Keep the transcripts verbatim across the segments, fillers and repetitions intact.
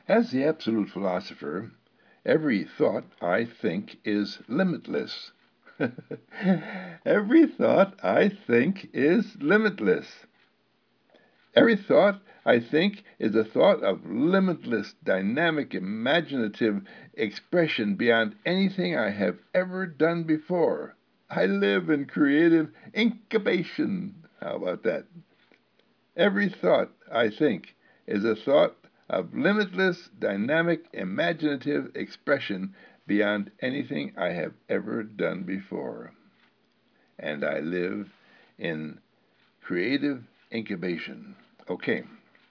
As the absolute philosopher, every thought I think is limitless. Every thought I think is limitless. Every thought I think is a thought of limitless, dynamic, imaginative expression beyond anything I have ever done before. I live in creative incubation. How about that? Every thought I think is a thought of limitless, dynamic, imaginative expression beyond anything I have ever done before. And I live in creative incubation. Okay.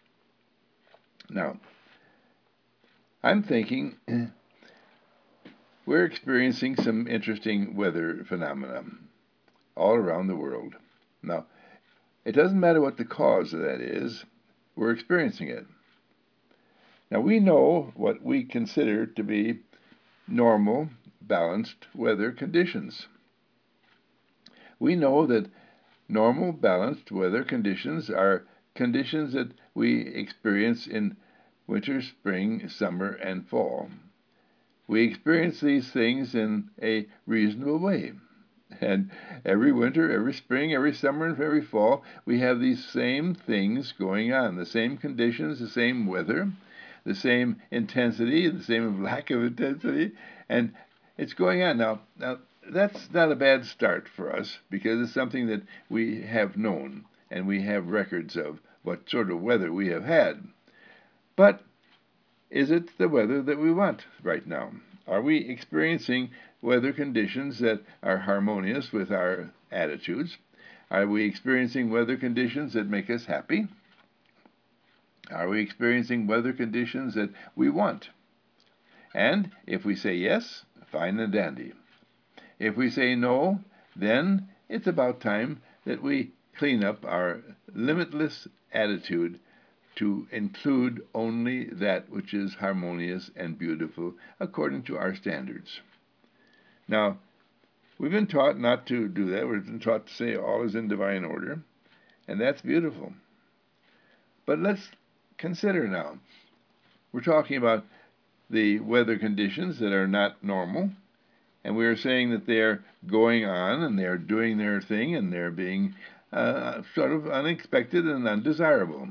Now, I'm thinking we're experiencing some interesting weather phenomena all around the world. Now, it doesn't matter what the cause of that is, we're experiencing it. Now, we know what we consider to be normal, balanced weather conditions. We know that normal, balanced weather conditions are conditions that we experience in winter, spring, summer, and fall. We experience these things in a reasonable way. And every winter, every spring, every summer, and every fall, we have these same things going on, the same conditions, the same weather, the same intensity, the same lack of intensity, and it's going on. Now, now that's not a bad start for us because it's something that we have known and we have records of what sort of weather we have had. But is it the weather that we want right now? Are we experiencing weather conditions that are harmonious with our attitudes? Are we experiencing weather conditions that make us happy? Are we experiencing weather conditions that we want? And if we say yes, fine and dandy. If we say no, then it's about time that we clean up our limitless attitude to include only that which is harmonious and beautiful according to our standards. Now, we've been taught not to do that. We've been taught to say all is in divine order, and that's beautiful. But let's consider now. We're talking about the weather conditions that are not normal, and we are saying that they're going on and they're doing their thing and they're being uh, sort of unexpected and undesirable.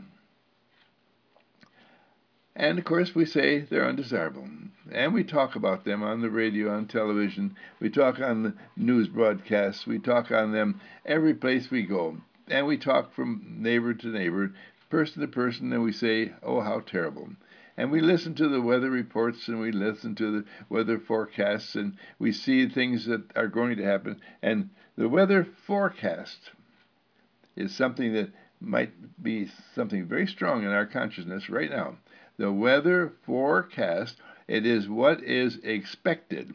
And of course, we say they're undesirable. And we talk about them on the radio, on television. We talk on the news broadcasts. We talk on them every place we go. And we talk from neighbor to neighbor, person to person, and we say, oh, how terrible. And we listen to the weather reports and we listen to the weather forecasts and we see things that are going to happen. And the weather forecast is something that might be something very strong in our consciousness right now. The weather forecast, it is what is expected.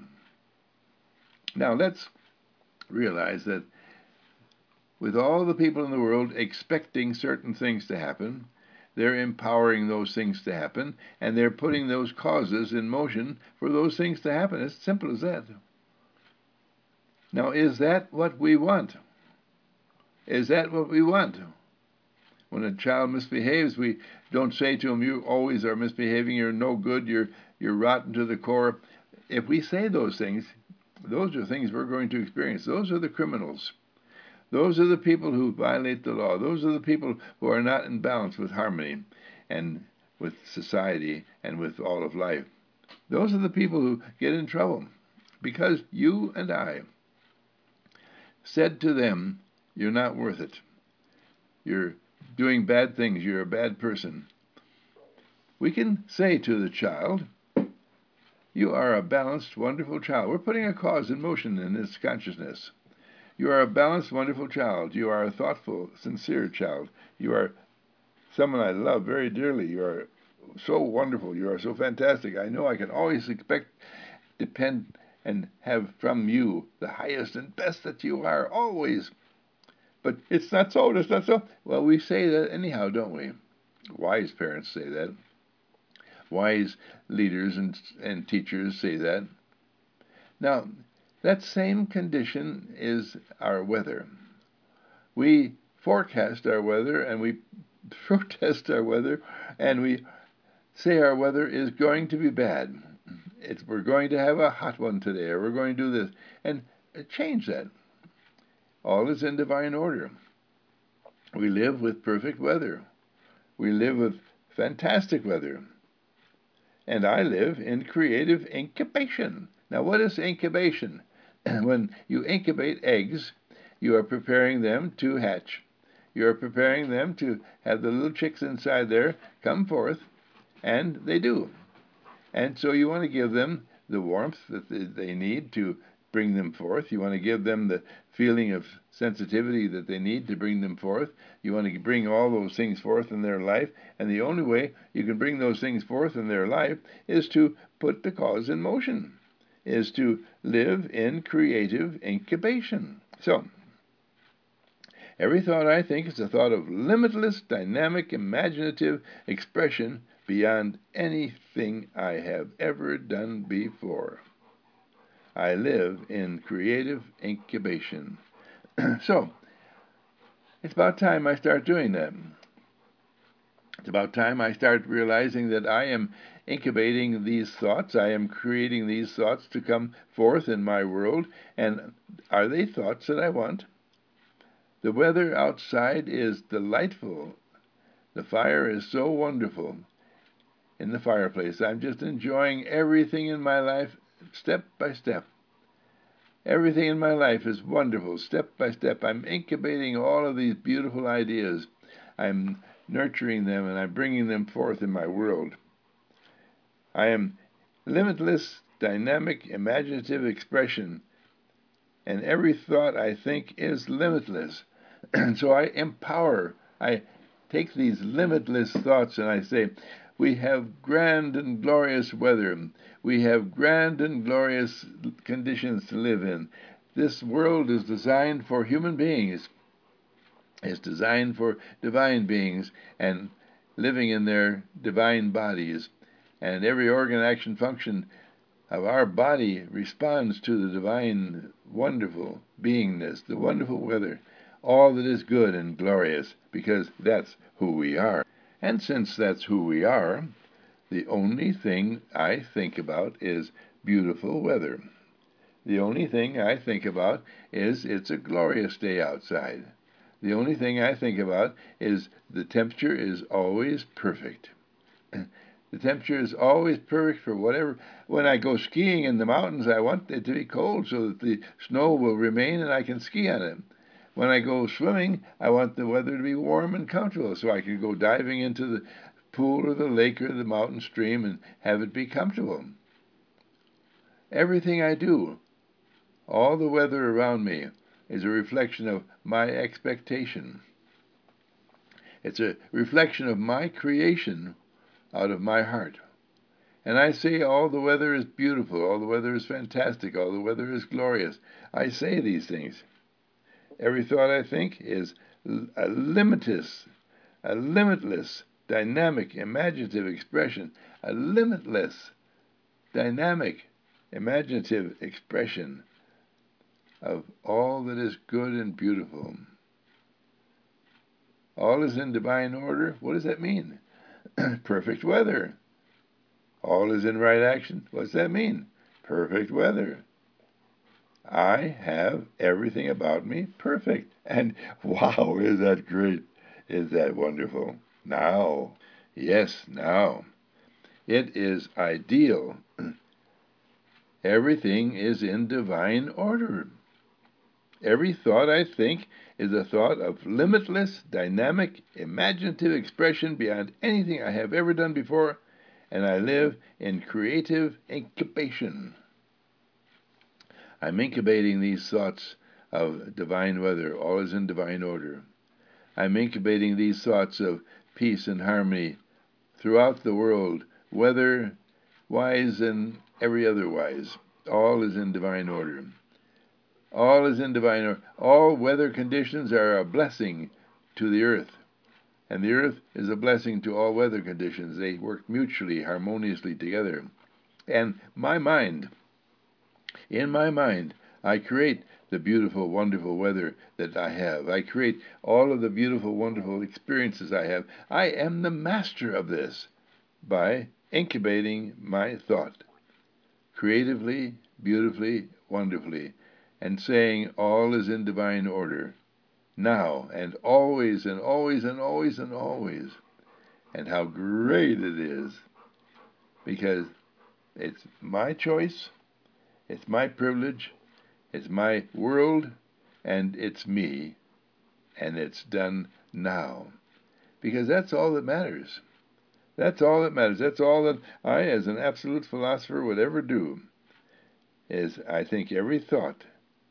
Now let's realize that with all the people in the world expecting certain things to happen, they're empowering those things to happen, and they're putting those causes in motion for those things to happen. It's simple as that. Now, is that what we want? Is that what we want? When a child misbehaves, we don't say to him, you always are misbehaving, you're no good, you're, you're rotten to the core. If we say those things, those are things we're going to experience. Those are the criminals. Those are the people who violate the law. Those are the people who are not in balance with harmony and with society and with all of life. Those are the people who get in trouble because you and I said to them, you're not worth it. You're doing bad things. You're a bad person. We can say to the child, you are a balanced, wonderful child. We're putting a cause in motion in this consciousness. You are a balanced, wonderful child. You are a thoughtful, sincere child. You are someone I love very dearly. You are so wonderful. You are so fantastic. I know I can always expect, depend, and have from you the highest and best that you are, always. But it's not so, it's not so. Well, we say that anyhow, don't we? Wise parents say that. Wise leaders and, and teachers say that. Now, that same condition is our weather. We forecast our weather and we protest our weather and we say our weather is going to be bad. It's, we're going to have a hot one today, or we're going to do this, and change that. All is in divine order. We live with perfect weather. We live with fantastic weather. And I live in creative incubation. Now, what is incubation? When you incubate eggs, you are preparing them to hatch. You are preparing them to have the little chicks inside there come forth, and they do. And so you want to give them the warmth that they need to bring them forth. You want to give them the feeling of sensitivity that they need to bring them forth. You want to bring all those things forth in their life. And the only way you can bring those things forth in their life is to put the cause in motion, is to live in creative incubation. So, every thought I think is a thought of limitless, dynamic, imaginative expression beyond anything I have ever done before. I live in creative incubation. So, it's about time I start doing that. It's about time I start realizing that I am incubating these thoughts. I am creating these thoughts to come forth in my world. And are they thoughts that I want? The weather outside is delightful. The fire is so wonderful in the fireplace. I'm just enjoying everything in my life step by step. Everything in my life is wonderful, step by step. I'm incubating all of these beautiful ideas. I'm nurturing them, and I'm bringing them forth in my world. I am limitless, dynamic, imaginative expression, and every thought I think is limitless. And so I empower, I take these limitless thoughts and I say, we have grand and glorious weather. We have grand and glorious conditions to live in. This world is designed for human beings. It's designed for divine beings and living in their divine bodies. And every organ, action, function of our body responds to the divine, wonderful beingness, the wonderful weather, all that is good and glorious, because that's who we are. And since that's who we are, the only thing I think about is beautiful weather. The only thing I think about is it's a glorious day outside. The only thing I think about is the temperature is always perfect. The temperature is always perfect for whatever. When I go skiing in the mountains, I want it to be cold so that the snow will remain and I can ski on it. When I go swimming, I want the weather to be warm and comfortable so I can go diving into the pool or the lake or the mountain stream and have it be comfortable. Everything I do, all the weather around me, is a reflection of my expectation. It's a reflection of my creation out of my heart. And I say all the weather is beautiful, all the weather is fantastic, all the weather is glorious. I say these things. Every thought I think is a limitless, a limitless, dynamic, imaginative expression, a limitless, dynamic, imaginative expression of all that is good and beautiful. All is in divine order. What does that mean? Perfect weather. All is in right action. What does that mean? Perfect weather. I have everything about me perfect. And wow, is that great? Is that wonderful? Now, yes, now. It is ideal. Everything is in divine order. Every thought I think is a thought of limitless, dynamic, imaginative expression beyond anything I have ever done before, and I live in creative incubation. I'm incubating these thoughts of divine weather, all is in divine order. I'm incubating these thoughts of peace and harmony throughout the world, weather-wise and every other wise. All is in divine order. All is in divine order. All weather conditions are a blessing to the earth, and the earth is a blessing to all weather conditions. They work mutually, harmoniously together. And my mind, in my mind, I create the beautiful, wonderful weather that I have. I create all of the beautiful, wonderful experiences I have. I am the master of this. by incubating my thought creatively, beautifully, wonderfully, and saying all is in divine order, now and always and always and always and always, and how great it is, because it's my choice, it's my privilege, it's my world, and it's me, and it's done now, because that's all that matters. That's all that matters. That's all that I, as an absolute philosopher, would ever do, is I think every thought,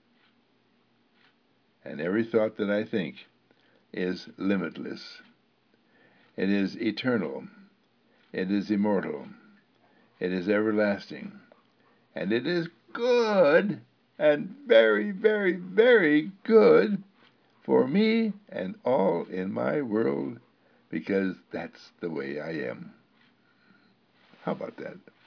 and every thought that I think is limitless. It is eternal. It is immortal. It is everlasting. And it is good, and very, very, very good for me and all in my world, because that's the way I am. How about that?